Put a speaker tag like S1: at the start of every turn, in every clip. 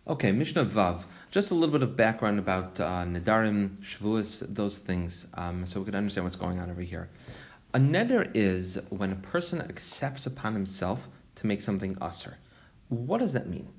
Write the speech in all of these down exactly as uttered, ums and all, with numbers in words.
S1: Okay, Mishnah Vav. Just a little bit of background about uh, Nedarim, Shavuos, those things, um, so we can understand what's going on over here. A neder is when a person accepts upon himself to make something asr. What does that mean?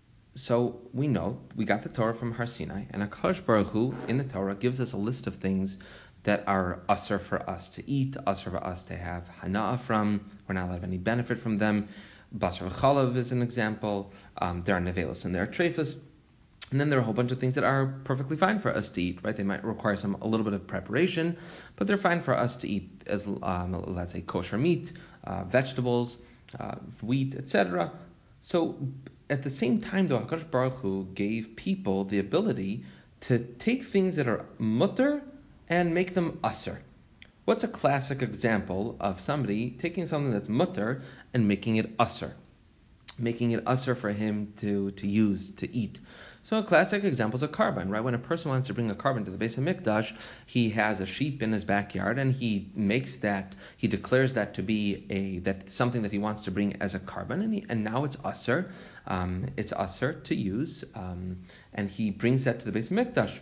S1: So we know, we got the Torah from Har Sinai, and HaKadosh Baruch Hu, in the Torah, gives us a list of things that are asr for us to eat, asr for us to have hana'ah from, we're not allowed to have any benefit from them. Basar chalav is an example. Um, there are nevelos and there are treifas. And then there are a whole bunch of things that are perfectly fine for us to eat, right? They might require some a little bit of preparation, but they're fine for us to eat as, um, let's say, kosher meat, uh, vegetables, uh, wheat, et cetera. So at the same time, though, HaKadosh Baruch Hu gave people the ability to take things that are mutter and make them asr. What's a classic example of somebody taking something that's mutter and making it asr? Making it asr for him to, to use, to eat. So a classic example is a carbon, right? When a person wants to bring a carbon to the Beis HaMikdash, he has a sheep in his backyard and he makes that, he declares that to be a that something that he wants to bring as a carbon, and, he, and now it's asr, um, it's asr to use, um, and he brings that to the Beis HaMikdash.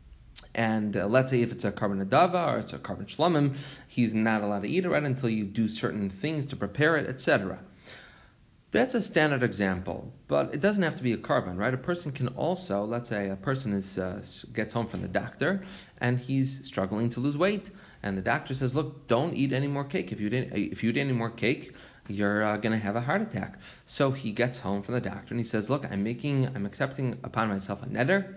S1: And uh, let's say if it's a carbon adava or it's a carbon shlamim, he's not allowed to eat it right until you do certain things to prepare it, et cetera. That's a standard example, but it doesn't have to be a carbon, right? A person can also, let's say a person is uh, gets home from the doctor and he's struggling to lose weight, and the doctor says, look, don't eat any more cake. If you eat, if you eat any more cake, you're uh, going to have a heart attack. So he gets home from the doctor and he says, look, I'm making, I'm accepting upon myself a neder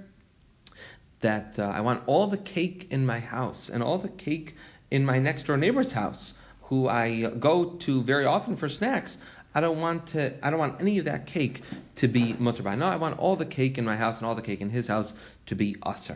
S1: that uh, I want all the cake in my house and all the cake in my next door neighbor's house, who I go to very often for snacks. I don't want to. I don't want any of that cake to be mutter by. No, I want all the cake in my house and all the cake in his house to be asr.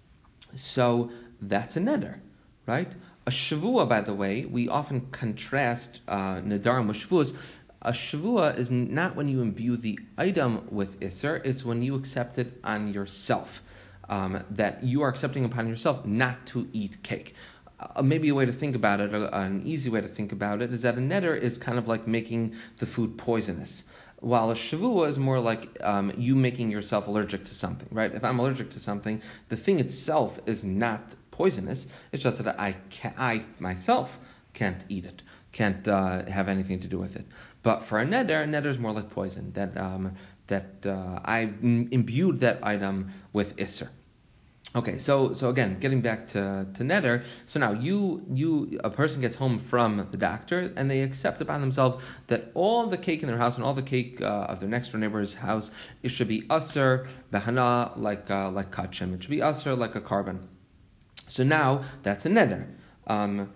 S1: So that's a neder, right? A shavua, by the way, we often contrast uh, nedarim with shavuos. A shavua is not when you imbue the item with isser; it's when you accept it on yourself. Um, that you are accepting upon yourself not to eat cake. Uh, maybe a way to think about it, uh, an easy way to think about it, is that a neder is kind of like making the food poisonous, while a shavua is more like um, you making yourself allergic to something, right? If I'm allergic to something, the thing itself is not poisonous. It's just that I can, I myself can't eat it, can't uh, have anything to do with it. But for a neder, a neder is more like poison, that um, that uh, I've imbued that item with isser. Okay, so so again, getting back to, to neder, so now you you a person gets home from the doctor and they accept upon themselves that all the cake in their house and all the cake uh, of their next door neighbor's house, it should be asr behana, like uh, like kachim. It should be asr like a carbon. So now that's a neder. Um,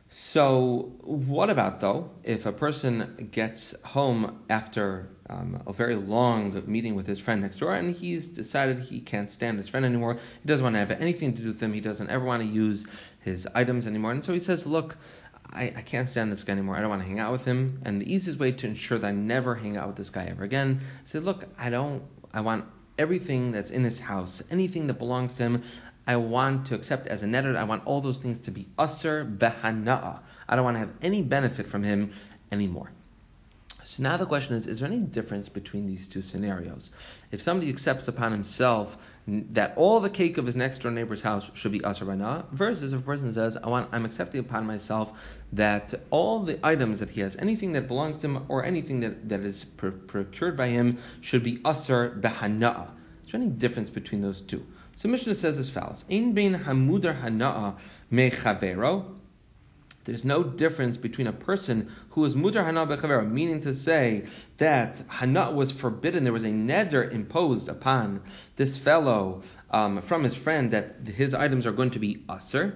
S1: So what about though if a person gets home after um, a very long meeting with his friend next door and he's decided he can't stand his friend anymore, he doesn't want to have anything to do with him, he doesn't ever want to use his items anymore, and so he says, look, I, I can't stand this guy anymore, I don't want to hang out with him, and the easiest way to ensure that I never hang out with this guy ever again, say, look, I don't, I want everything that's in his house, anything that belongs to him, I want to accept as a neder. I want all those things to be asr behana'a. I don't want to have any benefit from him anymore. So now the question is, is there any difference between these two scenarios? If somebody accepts upon himself that all the cake of his next door neighbor's house should be asr behana'a, versus if a person says, I want, I'm accepting upon myself that all the items that he has, anything that belongs to him or anything that, that is pr- procured by him should be asr behana'a. Is there any difference between those two? So Mishnah says as follows: Ein bein hamudar hana'a mechavero. There's no difference between a person who is mudar hana'a bechavero, meaning to say that hana'a was forbidden. There was a neder imposed upon this fellow um, from his friend that his items are going to be aser.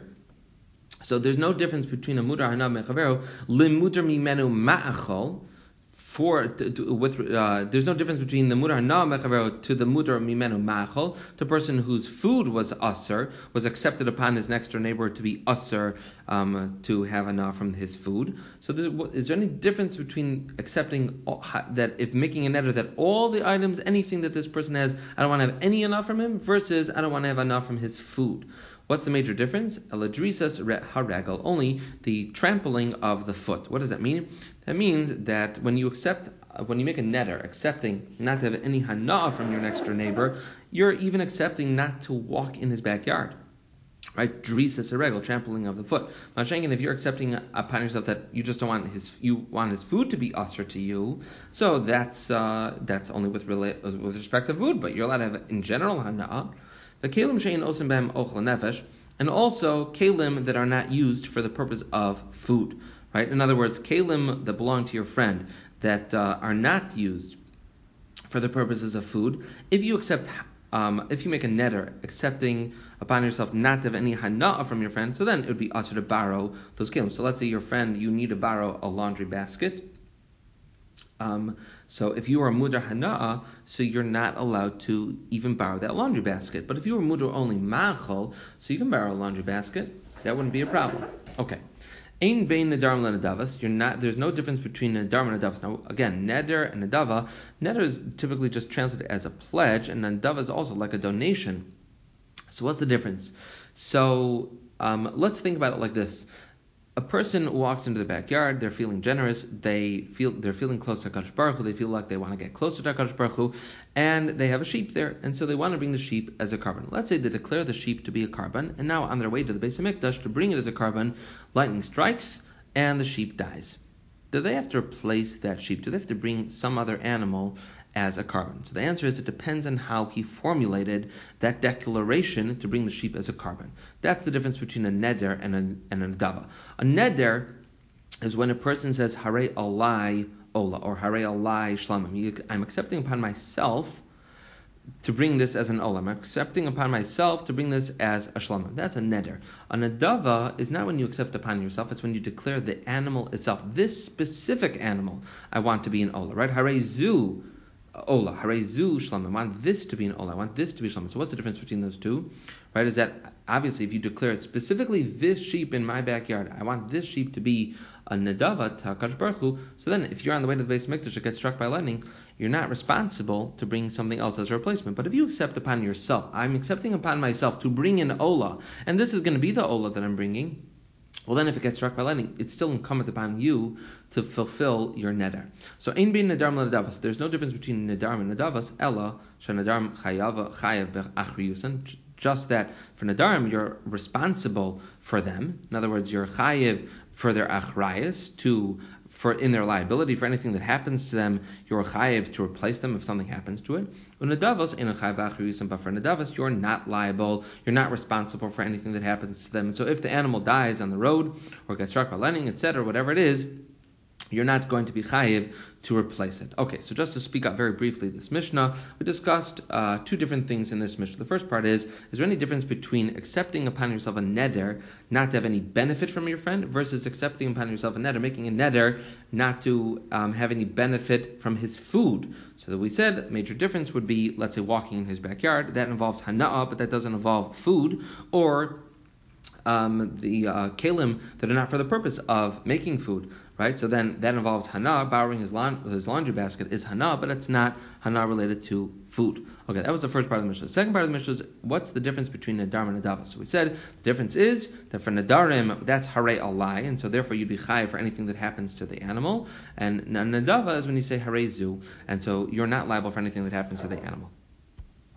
S1: So there's no difference between a mudar hana'a bechavero limudar mimenu ma'achol. For to, to, with uh, there's no difference between the mudar hana'a bechavero to the mudar mimenu ma'achol, to a person whose food was aser, was accepted upon his next door neighbor to be aser, um, to have hana from his food. So there, is there any difference between accepting all, that if making a neder that all the items, anything that this person has, I don't want to have any hana from him, versus I don't want to have hana from his food? What's the major difference? Eladrisas haragel, only the trampling of the foot. What does that mean? That means that when you accept, uh, when you make a neder, accepting not to have any hana'ah from your next door neighbor, you're even accepting not to walk in his backyard. Right, drisas irregular, trampling of the foot. Mashenkin, if you're accepting upon yourself that you just don't want his, you want his food to be usher to you, so that's uh, that's only with rela- with respect to food, but you're allowed to have in general hana'ah. The kelim shein osim b'hem ochel nefesh, and also kelim that are not used for the purpose of food. Right, in other words, kelim that belong to your friend that uh, are not used for the purposes of food. If you accept Um, if you make a neder, accepting upon yourself not to have any hana'ah from your friend, so then it would be usher to borrow those kelim. So let's say your friend, you need to borrow a laundry basket. Um, so if you are mudar hana'ah, so you're not allowed to even borrow that laundry basket. But if you were mudar only ma'achol, so you can borrow a laundry basket, that wouldn't be a problem. Okay. Ein bein nedarim lenadavas. You're not. There's no difference between nedarim and nadavas. Now, again, neder and nadava. Neder is typically just translated as a pledge, and nadava is also like a donation. So, what's the difference? So, um, let's think about it like this: a person walks into the backyard. They're feeling generous. They feel they're feeling close to HaKadosh Baruch Hu. They feel like they want to get closer to HaKadosh Baruch Hu, and they have a sheep there, and so they want to bring the sheep as a carbon. Let's say they declare the sheep to be a carbon, and now on their way to the Beis Hamikdash to bring it as a carbon, lightning strikes and the sheep dies. Do they have to replace that sheep? Do they have to bring some other animal as a carbon? So the answer is it depends on how he formulated that declaration to bring the sheep as a carbon. That's the difference between a neder and a, and a nadava. A neder is when a person says Harei Alai Ola or Harei Alai Shlamim. I'm accepting upon myself to bring this as an ola. I'm accepting upon myself to bring this as a shlama. That's a neder. A nadava is not when you accept upon yourself, it's when you declare the animal itself. This specific animal I want to be an ola, right? Harei zu ola, harei zu shlama. I want this to be an ola. I want this to be shlama. So what's the difference between those two? Right? Is that obviously if you declare specifically this sheep in my backyard, I want this sheep to be a nadava to HaKadosh Baruch Hu, so then if you're on the way to the Beis Hamikdash that gets struck by lightning, you're not responsible to bring something else as a replacement. But if you accept upon yourself, I'm accepting upon myself to bring an ola, and this is going to be the ola that I'm bringing, well then if it gets struck by lightning, it's still incumbent upon you to fulfill your neder. So ein bein nedarim lenadavas. There's no difference between nedarim and nadavas, ella shenedarim chayav chayav be'achriyusan. Just that for nedarim you're responsible for them. In other words, you're chayiv for their achrayas, to for in their liability for anything that happens to them, you're chayiv to replace them if something happens to it. Unadavos ein chayiv achriyusan, but for nadavas you're not liable, you're not responsible for anything that happens to them. And so if the animal dies on the road or gets struck by lightning, et cetera, whatever it is, you're not going to be chayiv to replace it. Okay, so just to speak up very briefly, this Mishnah, we discussed uh, two different things in this Mishnah. The first part is, is there any difference between accepting upon yourself a neder, not to have any benefit from your friend, versus accepting upon yourself a neder, making a neder, not to um, have any benefit from his food? So that we said, major difference would be, let's say, walking in his backyard. That involves hana'ah, but that doesn't involve food, or Um, the uh, kelim that are not for the purpose of making food, right? So then that involves hana, borrowing his, la- his laundry basket is hana, but it's not hana related to food. Okay, that was the first part of the Mishnah. The second part of the Mishnah is, what's the difference between nadarim and nadava? So we said the difference is that for nadarim, that's harei alai, and so therefore you'd be chayiv for anything that happens to the animal, and nadava is when you say harei zu, and so you're not liable for anything that happens to the animal.